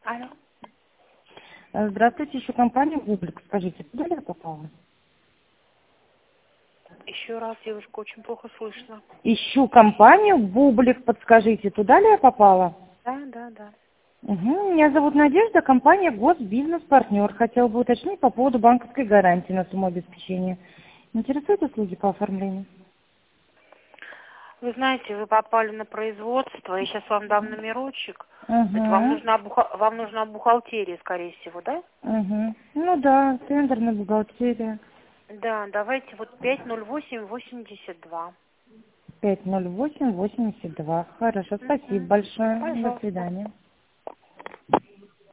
Алло. Здравствуйте, еще компания «Бублик». Скажите, куда ли я попала? Еще раз, девушка, очень плохо слышно. Ищу компанию «Бублик», подскажите, туда ли я попала? Да. Угу. Меня зовут Надежда, компания «Госбизнес-партнер». Хотела бы уточнить по поводу банковской гарантии на сумму обеспечения. Интересуют услуги по оформлению? Вы знаете, вы попали на производство. Я сейчас вам дам номерочек. Это Угу. вам нужна бухгалтерия, скорее всего, да? Угу. Ну да, тендерная бухгалтерия. Да, давайте вот 50882. 50882. Хорошо, спасибо Угу. большое. До Пожалуйста. свидания.